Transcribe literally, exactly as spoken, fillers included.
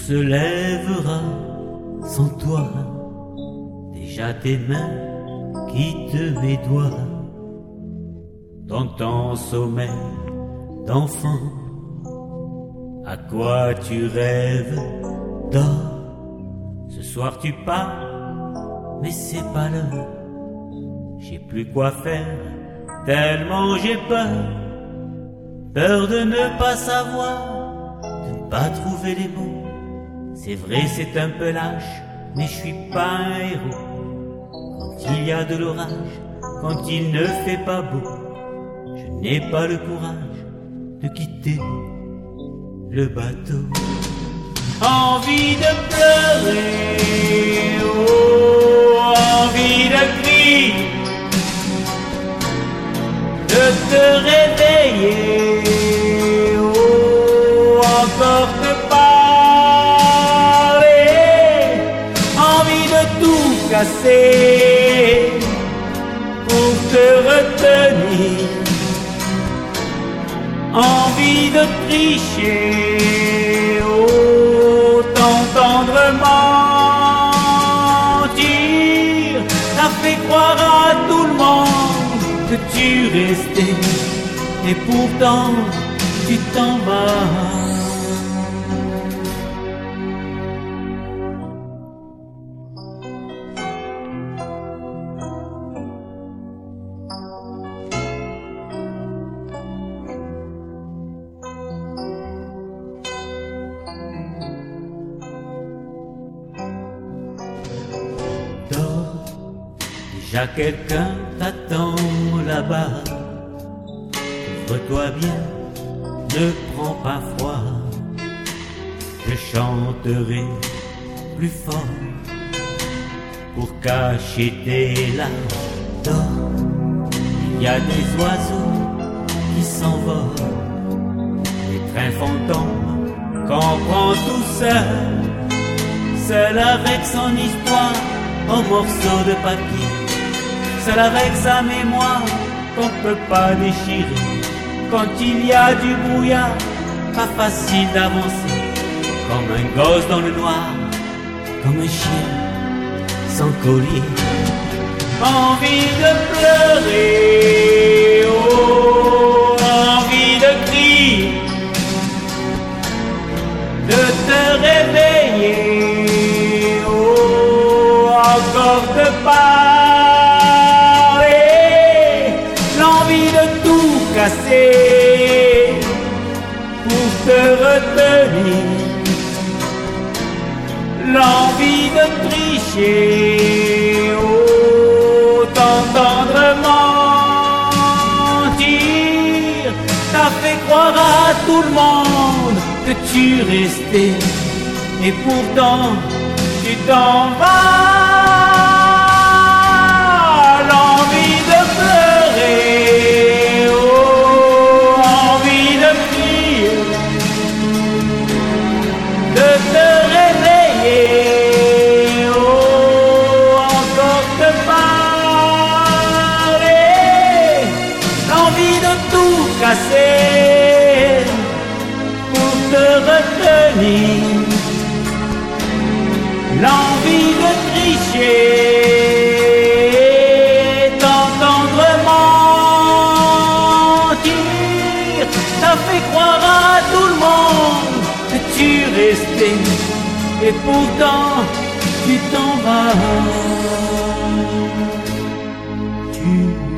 se lèvera sans toi. Déjà tes mains quittent mes doigts. Dans ton sommeil d'enfant, à quoi tu rêves? Dors. Ce soir tu pars, mais c'est pas l'heure. J'ai plus quoi faire, tellement j'ai peur. Peur de ne pas savoir, de ne pas trouver les mots. C'est vrai, c'est un peu lâche, mais je suis pas un héros. Quand il y a de l'orage, quand il ne fait pas beau, je n'ai pas le courage de quitter le bateau. Envie de pleurer, oh, envie de crier, de te réveiller, oh, encore te parler, envie de tout casser pour te retenir, envie de tricher, oh, t'entendre mentir, t'as fait croire à tout le monde que tu restais, et pourtant tu t'en vas. Déjà quelqu'un t'attend là-bas. Ouvre-toi bien, ne prends pas froid. Je chanterai plus fort pour cacher tes larmes. Dors, il y a des oiseaux qui s'envolent, des trains fantômes qu'on prend tout seul, seul avec son histoire, au morceau de papier, seul avec sa mémoire qu'on peut pas déchirer. Quand il y a du brouillard, pas facile d'avancer, comme un gosse dans le noir, comme un chien sans collier. Envie de pleurer, oh, envie de crier, de te réveiller, oh, encore te parler, l'envie de tout casser pour te retenir, l'envie de tricher, oh, t'entendre mentir, t'as fait croire à tout le monde que tu restais, et pourtant tu t'en vas. L'envie de pleurer, oh, envie de crier, de te réveiller, oh, encore te parler, l'envie de tout casser pour te retenir, l'envie de tricher, t'entendre mentir, t'as fait croire à tout le monde que tu restais, et pourtant tu t'en vas. Tu